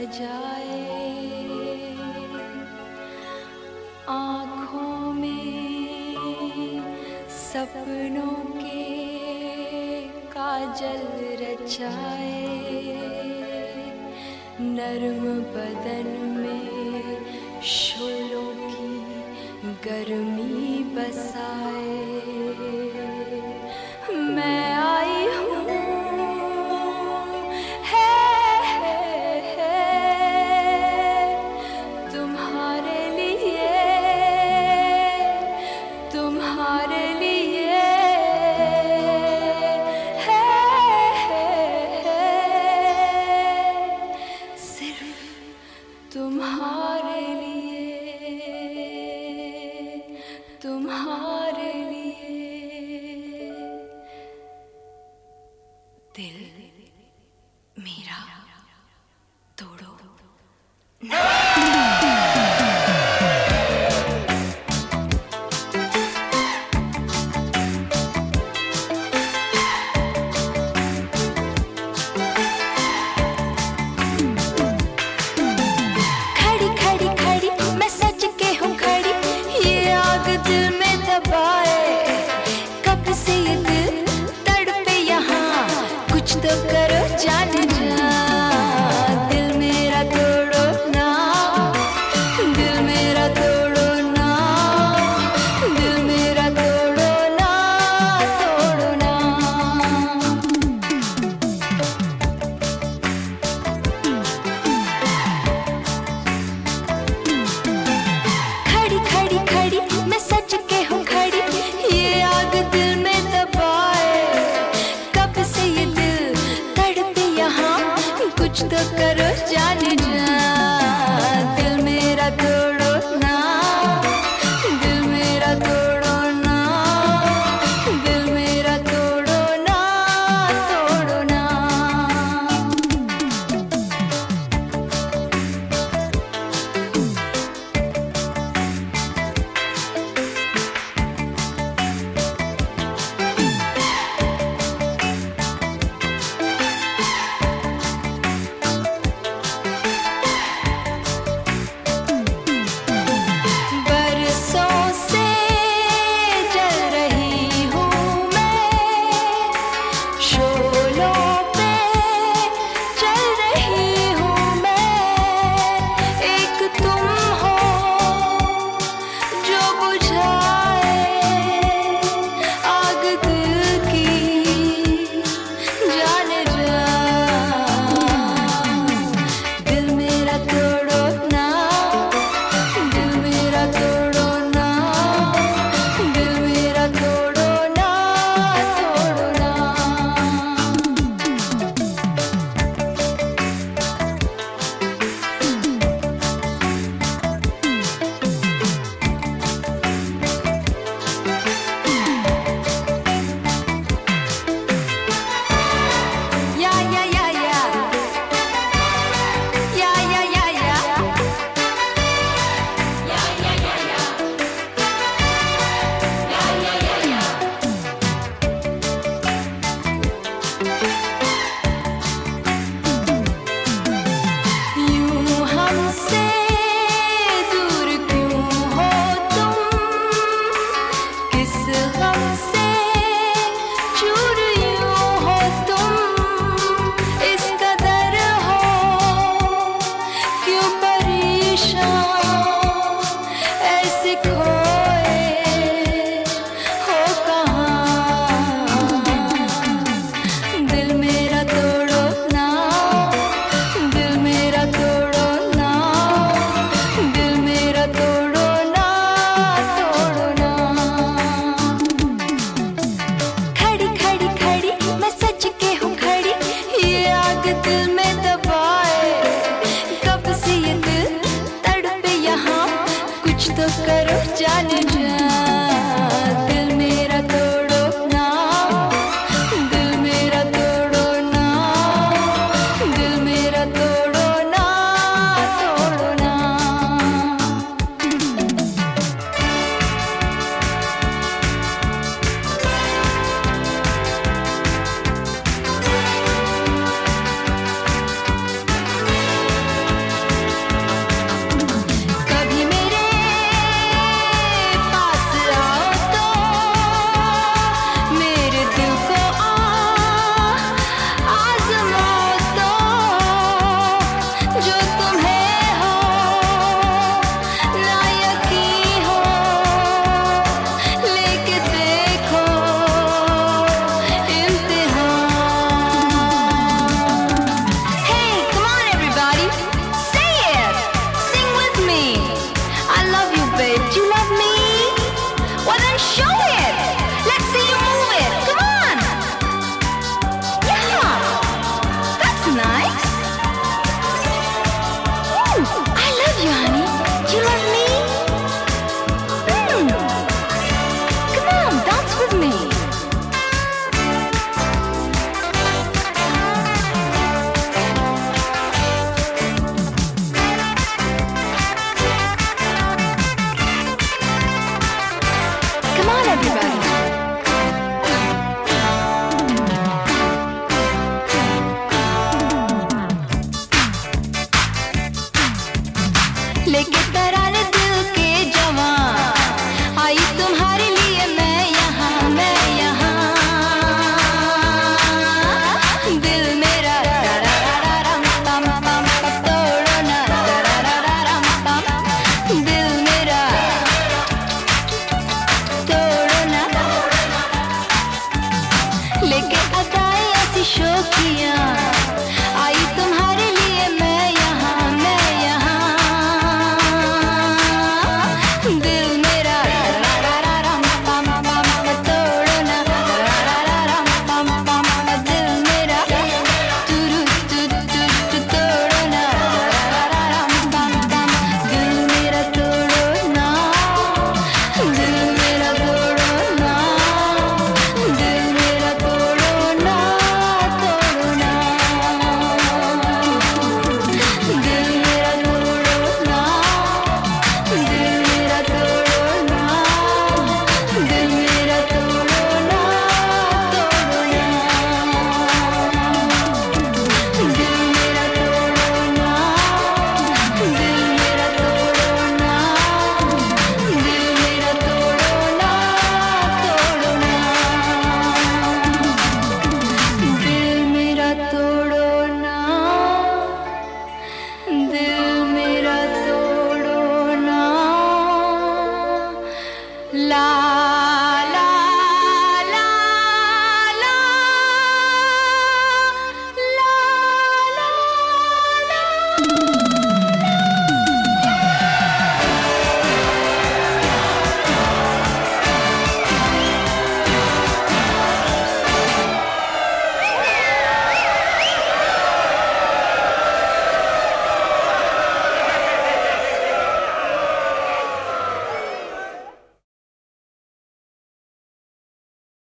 सजाए, आँखों में सपनों के काजल रचाए, नर्म बदन में शोलों की गर्मी बसाए। मैं आई हूँ तुम्हारे लिए, तुम्हारे लिए सिर्फ तुम्हारे लिए, तुम्हारे लिए। दिल मेरा तोड़ो ना। खड़ी खड़ी खड़ी मैं सच के हूँ खड़ी, ये आग दिल में दबाए। कब से ये दिल तड़पे यहाँ, कुछ तो करो जान जा। दिल मेरा तोड़ो ना, दिल मेरा तोड़ो ना, दिल मेरा तोड़ो ना, तोड़ो ना। खड़ी खड़ी खड़ी मैं सच के हूँ खड़ी, ये आग दिल में दबाए। कब से ये दिल तड़पे यहाँ, कुछ तो करो जान जा। दिल मेरा तोड़ो ना, दिल मेरा तोड़ो ना, दिल मेरा तोड़ो ना, तोड़ो ना। बरसों से जल रही हूँ मैं, शोलों पे चल रही हूँ मैं। एक तुम हो जो बुझाए आग दिल की, जान जा। दिल मेरा तोड़ो ना, दिल मेरा तोड़ो ना, दिल मेरा तोड़ो ना, तोड़ो ना। या या या या या या या या यूं हमसे दूर क्यों हो तुम, किस गम से चूर यूं हो तुम। इस कदर हो क्यों परेशान, ऐसे खोए हो कहाँ। दिल मेरा तोड़ो ना, दिल मेरा तोड़ो ना, दिल मेरा तोड़ो ना, तोड़ो ना। खड़ी खड़ी खड़ी मैं सच के हूँ खड़ी, ये आग दिल